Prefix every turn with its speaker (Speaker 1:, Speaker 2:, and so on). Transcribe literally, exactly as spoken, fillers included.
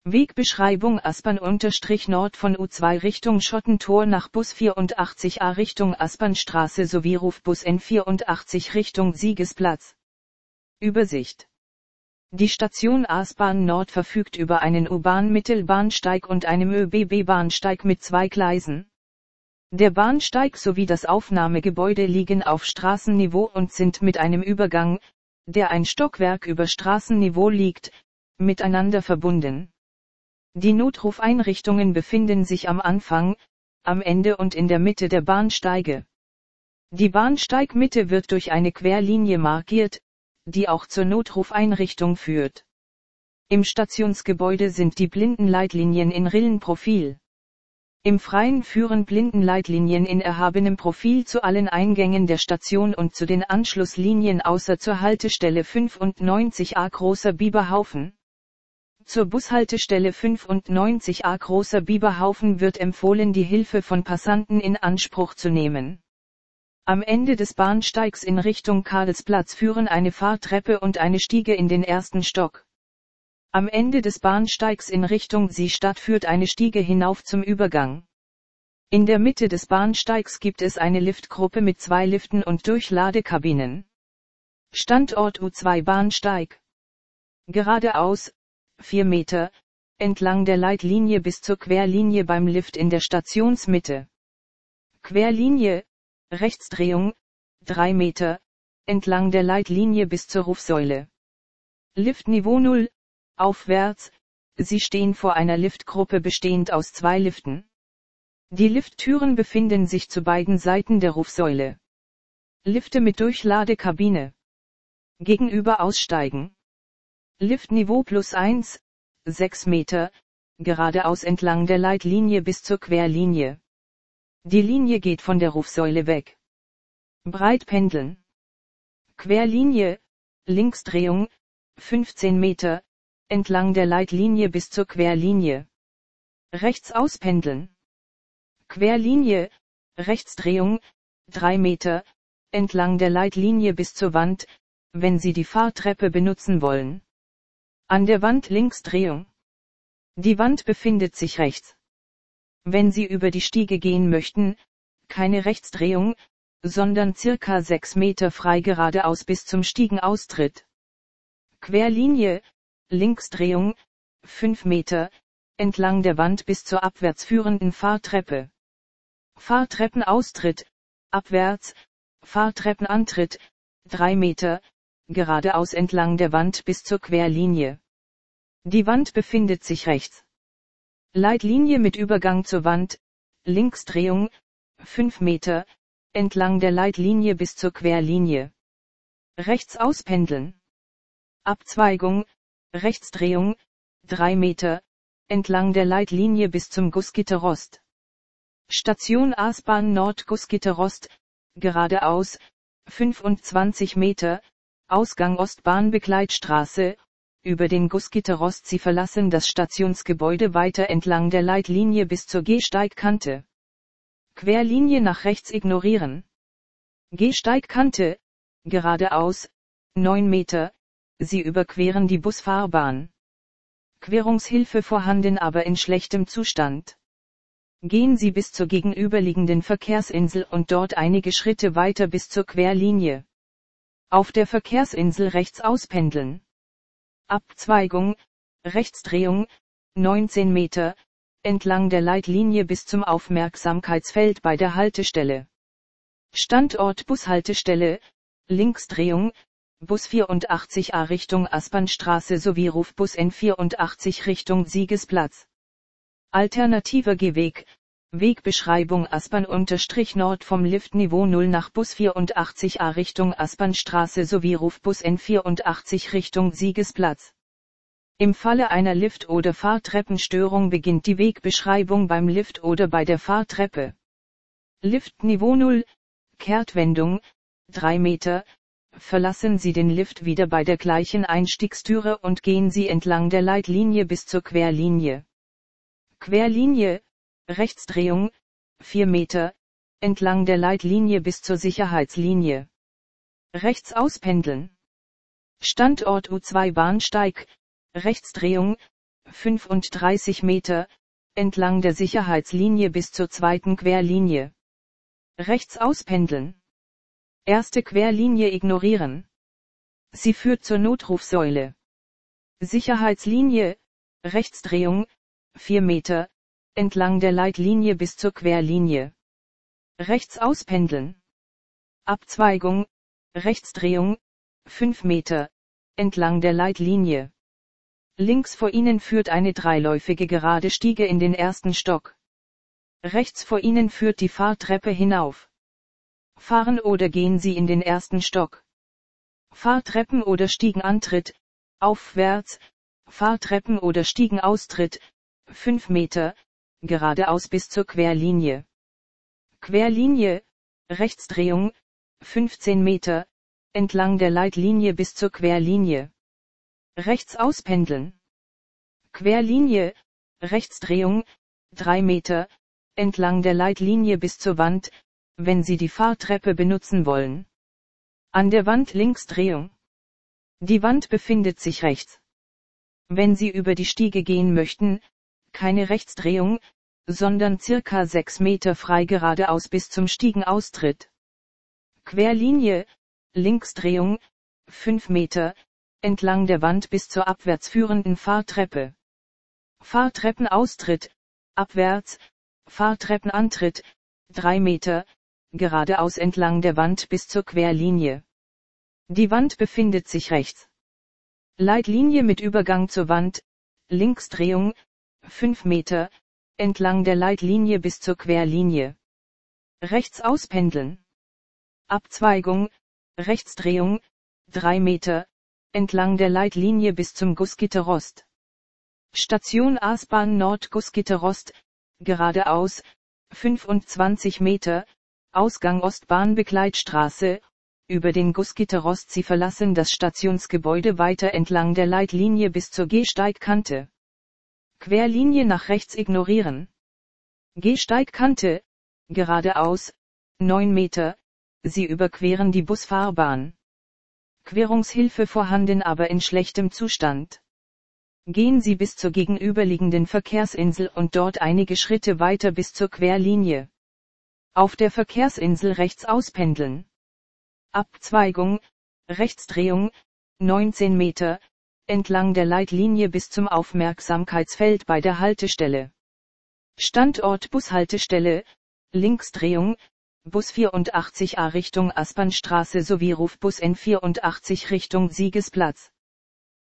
Speaker 1: Wegbeschreibung Aspern-Nord von U zwei Richtung Schottentor nach Bus vierundachtzig A Richtung Aspernstraße sowie Rufbus N vierundachtzig Richtung Siegesplatz. Übersicht. Die Station Aspern Nord verfügt über einen U-Bahn-Mittelbahnsteig und einem ÖBB-Bahnsteig mit zwei Gleisen. Der Bahnsteig sowie das Aufnahmegebäude liegen auf Straßenniveau und sind mit einem Übergang, der ein Stockwerk über Straßenniveau liegt, miteinander verbunden. Die Notrufeinrichtungen befinden sich am Anfang, am Ende und in der Mitte der Bahnsteige. Die Bahnsteigmitte wird durch eine Querlinie markiert, die auch zur Notrufeinrichtung führt. Im Stationsgebäude sind die Blindenleitlinien in Rillenprofil. Im Freien führen Blindenleitlinien in erhabenem Profil zu allen Eingängen der Station und zu den Anschlusslinien außer zur Haltestelle fünfundneunzig A Großer Bieberhaufen. Zur Bushaltestelle fünfundneunzig A Großer Bieberhaufen wird empfohlen, die Hilfe von Passanten in Anspruch zu nehmen. Am Ende des Bahnsteigs in Richtung Karlsplatz führen eine Fahrtreppe und eine Stiege in den ersten Stock. Am Ende des Bahnsteigs in Richtung Seestadt führt eine Stiege hinauf zum Übergang. In der Mitte des Bahnsteigs gibt es eine Liftgruppe mit zwei Liften und Durchladekabinen. Standort U zwei Bahnsteig. Geradeaus, vier Meter, entlang der Leitlinie bis zur Querlinie beim Lift in der Stationsmitte. Querlinie, Rechtsdrehung, drei Meter, entlang der Leitlinie bis zur Rufsäule. Liftniveau null, aufwärts, Sie stehen vor einer Liftgruppe bestehend aus zwei Liften. Die Lifttüren befinden sich zu beiden Seiten der Rufsäule. Lifte mit Durchladekabine. Gegenüber aussteigen. Liftniveau plus eins, sechs Meter, geradeaus entlang der Leitlinie bis zur Querlinie. Die Linie geht von der Rufsäule weg. Breit pendeln. Querlinie, Linksdrehung, fünfzehn Meter, entlang der Leitlinie bis zur Querlinie. Rechts auspendeln. Querlinie, Rechtsdrehung, drei Meter, entlang der Leitlinie bis zur Wand, wenn Sie die Fahrtreppe benutzen wollen. An der Wand Linksdrehung. Die Wand befindet sich rechts. Wenn Sie über die Stiege gehen möchten, keine Rechtsdrehung, sondern circa sechs Meter frei geradeaus bis zum Stiegenaustritt. Querlinie, Linksdrehung, fünf Meter, entlang der Wand bis zur abwärts führenden Fahrtreppe. Fahrtreppenaustritt, abwärts, Fahrtreppenantritt, drei Meter, geradeaus entlang der Wand bis zur Querlinie. Die Wand befindet sich rechts. Leitlinie mit Übergang zur Wand, Linksdrehung, fünf Meter, entlang der Leitlinie bis zur Querlinie. Rechts auspendeln. Abzweigung, Rechtsdrehung, drei Meter, entlang der Leitlinie bis zum Gussgitterrost. Station Aspern Nord Gussgitterrost, geradeaus, fünfundzwanzig Meter, Ausgang Ostbahnbegleitstraße, über den Gussgitterrost. Sie verlassen das Stationsgebäude weiter entlang der Leitlinie bis zur Gehsteigkante. Querlinie nach rechts ignorieren. Gehsteigkante, geradeaus, neun Meter, Sie überqueren die Busfahrbahn. Querungshilfe vorhanden, aber in schlechtem Zustand. Gehen Sie bis zur gegenüberliegenden Verkehrsinsel und dort einige Schritte weiter bis zur Querlinie. Auf der Verkehrsinsel rechts auspendeln. Abzweigung, Rechtsdrehung, neunzehn Meter, entlang der Leitlinie bis zum Aufmerksamkeitsfeld bei der Haltestelle. Standort Bushaltestelle, Linksdrehung, Bus vierundachtzig A Richtung Aspernstraße sowie Rufbus N vierundachtzig Richtung Siegesplatz. Alternativer Gehweg, Wegbeschreibung Aspern-Nord vom Liftniveau null nach Bus vierundachtzig A Richtung Aspernstraße sowie Rufbus N vierundachtzig Richtung Siegesplatz. Im Falle einer Lift- oder Fahrtreppenstörung beginnt die Wegbeschreibung beim Lift oder bei der Fahrtreppe. Liftniveau null, Kehrtwendung, drei Meter, verlassen Sie den Lift wieder bei der gleichen Einstiegstüre und gehen Sie entlang der Leitlinie bis zur Querlinie. Querlinie, Rechtsdrehung, vier Meter, entlang der Leitlinie bis zur Sicherheitslinie. Rechts auspendeln. Standort U zwei Bahnsteig, Rechtsdrehung, fünfunddreißig Meter, entlang der Sicherheitslinie bis zur zweiten Querlinie. Rechts auspendeln. Erste Querlinie ignorieren. Sie führt zur Notrufsäule. Sicherheitslinie, Rechtsdrehung, vier Meter, entlang der Leitlinie bis zur Querlinie. Rechts auspendeln. Abzweigung, Rechtsdrehung, fünf Meter, entlang der Leitlinie. Links vor Ihnen führt eine dreiläufige gerade Stiege in den ersten Stock. Rechts vor Ihnen führt die Fahrtreppe hinauf. Fahren oder gehen Sie in den ersten Stock. Fahrtreppen oder Stiegenantritt, aufwärts, Fahrtreppen oder Stiegenaustritt, fünf Meter, geradeaus bis zur Querlinie. Querlinie, Rechtsdrehung, fünfzehn Meter, entlang der Leitlinie bis zur Querlinie. Rechts auspendeln. Querlinie, Rechtsdrehung, drei Meter, entlang der Leitlinie bis zur Wand, wenn Sie die Fahrtreppe benutzen wollen. An der Wand Linksdrehung. Die Wand befindet sich rechts. Wenn Sie über die Stiege gehen möchten, keine Rechtsdrehung, sondern circa sechs Meter frei geradeaus bis zum Stiegenaustritt. Querlinie, Linksdrehung, fünf Meter, entlang der Wand bis zur abwärts führenden Fahrtreppe. Fahrtreppenaustritt, abwärts, Fahrtreppenantritt, drei Meter, geradeaus entlang der Wand bis zur Querlinie. Die Wand befindet sich rechts. Leitlinie mit Übergang zur Wand, Linksdrehung, fünf Meter, entlang der Leitlinie bis zur Querlinie. Rechts auspendeln. Abzweigung, Rechtsdrehung, drei Meter, entlang der Leitlinie bis zum Gussgitterrost. Station A-Bahn Nord Gussgitterrost, geradeaus, fünfundzwanzig Meter, Ausgang Ostbahnbegleitstraße, über den Gussgitterrost. Sie verlassen das Stationsgebäude weiter entlang der Leitlinie bis zur Gehsteigkante. Querlinie nach rechts ignorieren. Gehsteigkante, geradeaus, neun Meter, Sie überqueren die Busfahrbahn. Querungshilfe vorhanden, aber in schlechtem Zustand. Gehen Sie bis zur gegenüberliegenden Verkehrsinsel und dort einige Schritte weiter bis zur Querlinie. Auf der Verkehrsinsel rechts auspendeln. Abzweigung, Rechtsdrehung, neunzehn Meter, entlang der Leitlinie bis zum Aufmerksamkeitsfeld bei der Haltestelle. Standort Bushaltestelle, Linksdrehung, Bus vierundachtzig A Richtung Aspernstraße sowie Rufbus N vierundachtzig Richtung Siegesplatz.